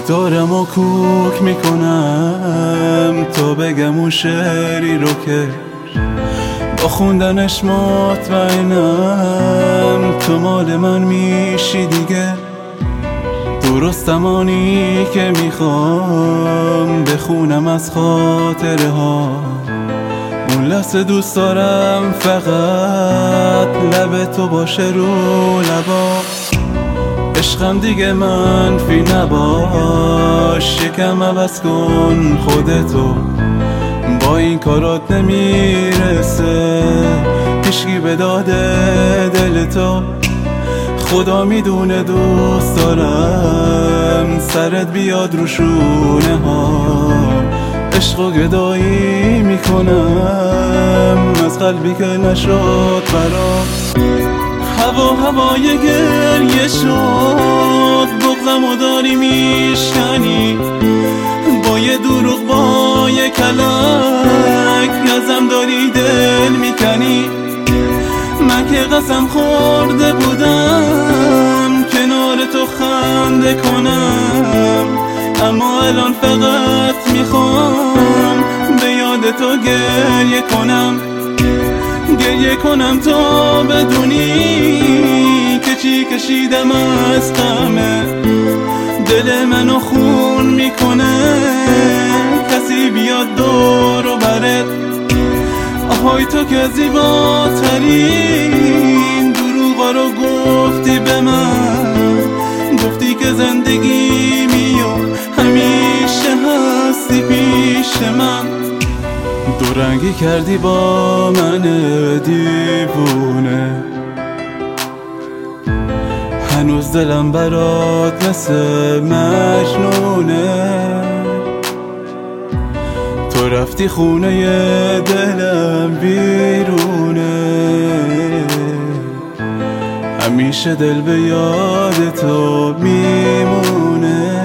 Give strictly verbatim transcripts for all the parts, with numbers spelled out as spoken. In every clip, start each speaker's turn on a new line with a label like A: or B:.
A: دارم و کوک میکنم تا بگم اون شعری رو که با خوندنش مطمئنم تو مال من میشی دیگه. درست زمانی که میخوام بخونم از خاطره ها، اون لحظه دوست دارم فقط لب تو باشه رو لبا. عشقم دیگه منفی نباش، یکم عوض کن خودتو، با این کارات نمیرسه هیچکی به داده دل تو. خدا میدونه دوست دارم سرت بیاد رو شونه ها، عشق و گدایی میکنم از قلبی که نشد برام. هوا هوای گریه شد، بغضم و داری میشکنی با یه دروغ، با یه کلک ازم داری دل میکنی. من که قسم خورده بودم کنار تو خنده کنم، اما الان فقط میخوام به یاد تو گریه کنم. گریه کنم تا بدونی که چی کشیدم از غمه، دل منو خون میکنه کسی بیاد دور و برت. آهای تو که زیباترین دروغا رو گفتی به من، گفتی که زندگی میو همیشه هستی پیش من. دو رنگی کردی با من دیوونه، هنوز دلم برات مثل مجنونه. تو رفتی خونه دلم بیرونه، همیشه دل به یاد تو میمونه.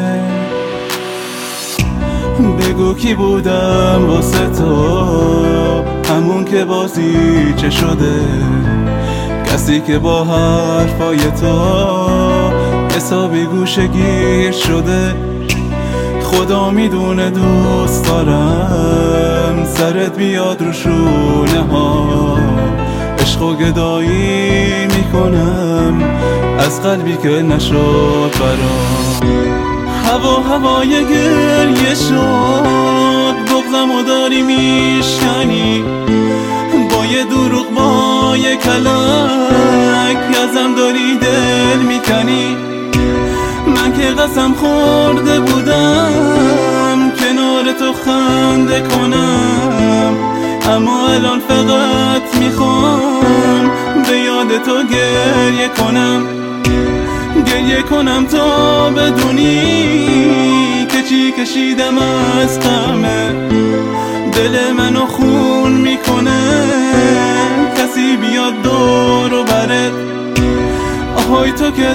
A: بگو کی بودم واسه تو، همون که بازی چه شده، کسی که با حرفای تو حسابی گوشه گیر شده. خدا میدونه دوست دارم سرت بیاد رو شونه ها، عشق و گدایی میکنم از قلبی که نشد برام. هوا هوای گریه شد، بغضم و داری میشکنی با یه دروغ، با یه کلک ازم داری دل میکنی. من که قسم خورده بودم کنار تو خنده کنم، اما الان فقط میخوام به یاد تو گریه کنم. گریه کنم تا بدونی که چی کشیدم از غمه، دل منو خون میکنه کسی بیاد دور و برت. آهای تو که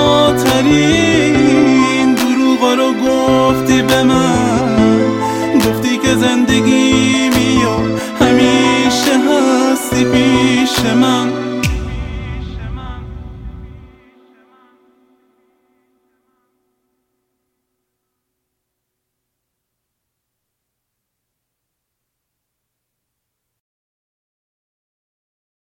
A: زیباترین دروغا رو گفتی به من، گفتی که زندگی میو همیشه هستی پیش من.